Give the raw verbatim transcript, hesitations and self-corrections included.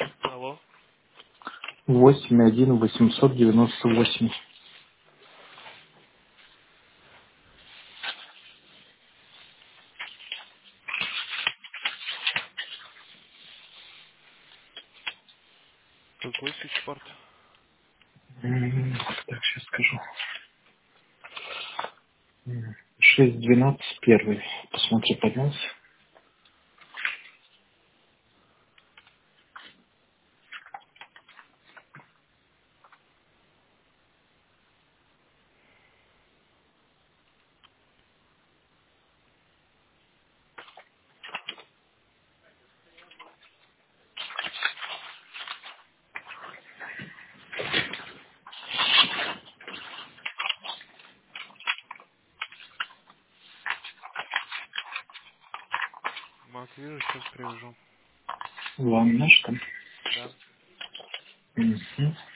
Алло. восемь один восемьсот девяносто восемь. Какой сеть-спорт? М, Так, сейчас скажу. Шесть двенадцать первый. Посмотри, поднялся. Мак, вижу, сейчас привяжу. Ламинашка. Да. Мгм.